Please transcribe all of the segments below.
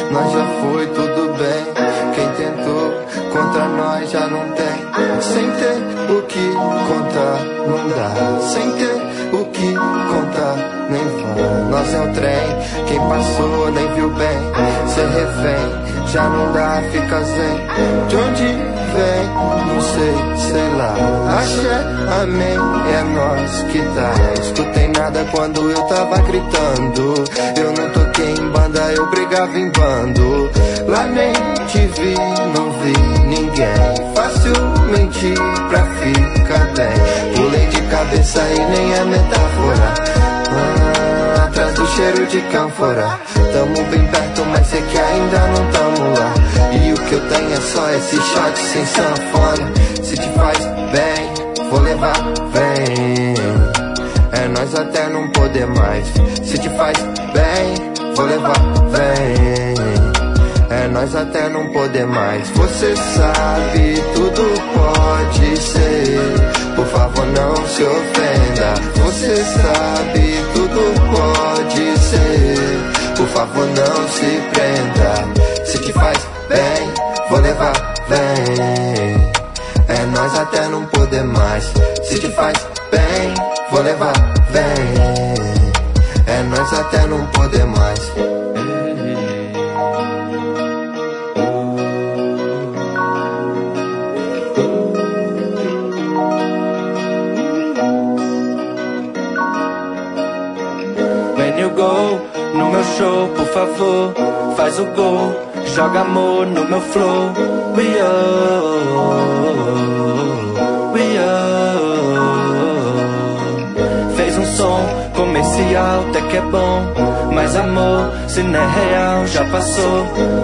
nós já foi, tudo bem. Quem tentou contra nós já não tem. Sem ter o que contar, não dá. Sem ter o que contar, nem vai. Nós é o trem, quem passou nem viu bem. Ser refém, já não dá, fica zen. De onde vem, não sei lá. Axé, amém, é nós que tá. Escutei nada quando eu tava gritando. Eu não toquei em banda, eu brigava em bando. Lá nem te vi, não vi ninguém. Fácil mentir pra ficar bem. Pulei de cabeça e nem é metáfora. Atrás do cheiro de cânfora. Tamo bem perto, mas sei que ainda não tamo lá. E o que eu tenho é só esse shot sem sanfona. Se te faz bem, vou levar, vem. É nós até não poder mais. Se te faz bem, vou levar, vem. É nós até não poder mais. Você sabe, tudo pode ser. Por favor, não se ofenda. Você sabe, tudo pode ser. Por favor, não se prenda. Se te faz bem, vou levar, vem. É nós até não poder mais. Se te faz bem, vou levar, vem. É nós até não poder mais. When you go no meu show, por favor, faz o gol. Joga amor no meu flow. We fez um som comercial, até que é bom. Mas amor, se não é real, já passou.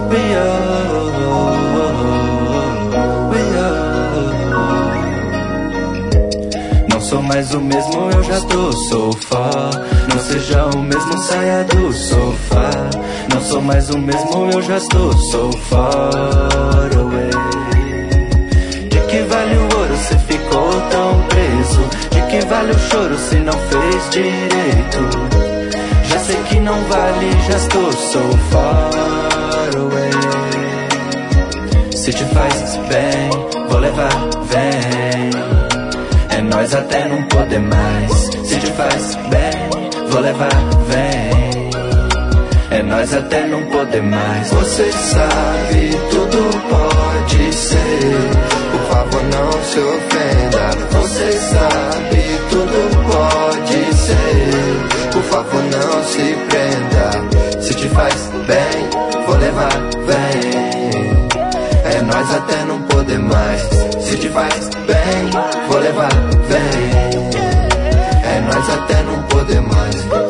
Não sou mais o mesmo, eu já tô sofá. Não seja o mesmo, saia do sofá. Não sou mais o mesmo, eu já estou so far away. De que vale o ouro se ficou tão preso? De que vale o choro se não fez direito? Já sei que não vale, já estou so far away. Se te faz bem, vou levar, vem. É nós até não poder mais. Se te faz bem, vou levar, vem. É nós até não poder mais. Você sabe, tudo pode ser. Por favor, não se ofenda. Você sabe, tudo pode ser. Por favor, não se prenda. Se te faz bem, vou levar, vem. É nós até não poder mais. Se te faz bem, vou levar, vem. É nós até não poder mais.